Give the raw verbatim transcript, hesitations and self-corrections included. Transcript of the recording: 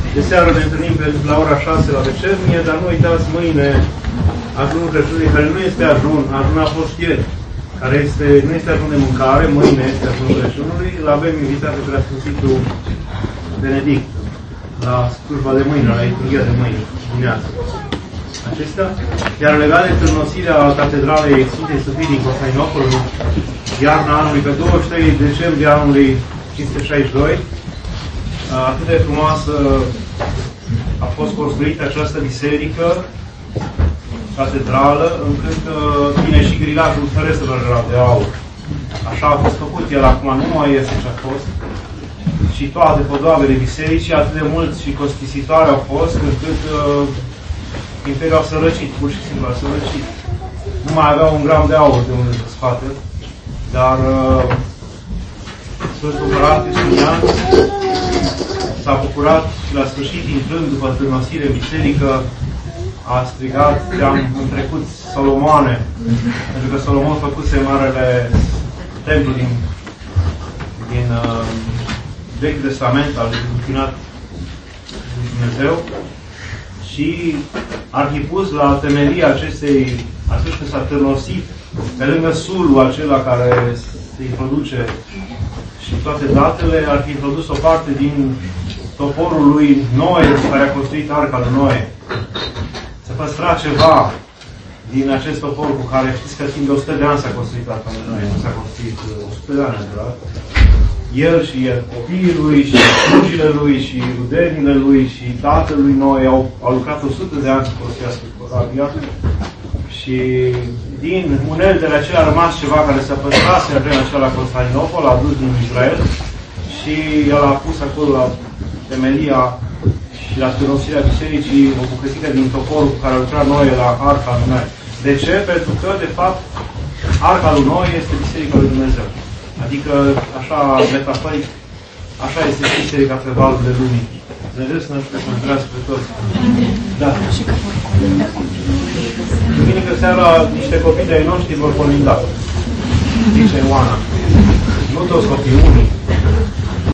De seară ne întâlnim pe, la ora șase la vecernie, dar nu uitați, mâine ajunul Crăciunului, care nu este ajun, ajun a fost ieri, care este, nu este ajun de mâncare, mâine este ajunul Crăciunului, îl avem invitat pe Preasfințitul Benedict la slujba de mâine, la liturghia de mâine, dimineața. Acestea, iar legat de târnosirea Catedralei Sfintei Sofii din Constantinopol, iarna anului, pe douăzeci și trei decembrie anului cinci sute șaizeci și doi, atât de frumoasă a fost construită această biserică, catedrală, încât vine și grilatul ferestrelor de aur. Așa a fost făcut, el acum nu mai este ce a fost. Și toate podoabele bisericii, atât de mult și costisitoare au fost, încât uh, Imperiul a sărăcit, pur și simplu a sărăcit. Nu mai avea un gram de aur de unde să scoate, dar uh, Sfântul Împărat Justinian s-a bucurat și la sfârșit, intrând după târnosire în biserică, a strigat că-am întrecut Solomoane, pentru că Solomon făcuse marele templu din, din uh, Vechiul Testament al închinat lui Dumnezeu și arhipus la temelia acestei, atunci când s-a târnosit, pe lângă sulul acela care se introduce și toate datele, ar fi introdus o parte din toporul lui Noe, care a construit arca lui Noe. Se păstra ceva din acest topor cu care știți că timp de o sută de ani s-a construit arca lui Noe, nu s-a construit o sută de ani, adevărat. El și el, copiii lui, și slugile lui, și rudenile lui, și tatălui Noe au, au lucrat o sută de ani să construiască corabia. Și din uneltele acelea a rămas ceva care s-a păstrat în vremea aceea la Constantinopol, a dus din Israel și el a pus acolo la temelia și la târnosirea bisericii o bucățică din toporul cu care a lucrat Noe la arca lui Noe. De ce? Pentru că, de fapt, arca lui Noe este biserica lui Dumnezeu. Adică, așa, metaforic, așa este biserica pe valurile lumii. Dumnezeu să ne mântuiască pe toți. Da. Duminică seara, niște copii de-ai noștri vor colinda. Zice Ioana. Nu toți copii, unii.